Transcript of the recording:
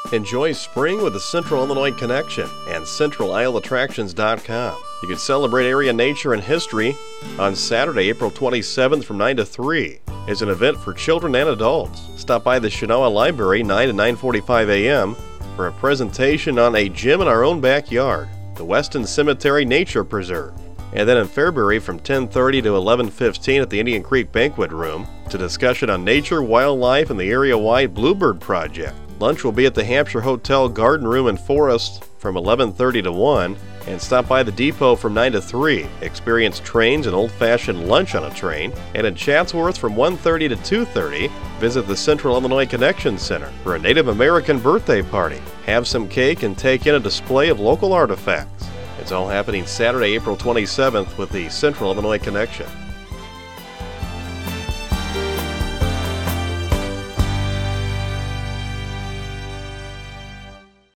Enjoy spring with the Central Illinois Connection and CentralIsleAttractions.com. You can celebrate area nature and history on Saturday, April 27th from 9 to 3. It's an event for children and adults. Stop by the Shenoa Library 9 to 9:45 a.m. for a presentation on a gym in our own backyard, the Weston Cemetery Nature Preserve. And then in Fairbury from 10:30 to 11:15 at the Indian Creek Banquet Room to discussion on nature, wildlife, and the area-wide Bluebird Project. Lunch will be at the Hampshire Hotel Garden Room and Forest from 11:30 to 1, and stop by the depot from 9 to 3. Experience trains and old-fashioned lunch on a train. And in Chatsworth from 1:30 to 2:30, visit the Central Illinois Connection Center for a Native American birthday party. Have some cake and take in a display of local artifacts. It's all happening Saturday, April 27th with the Central Illinois Connection.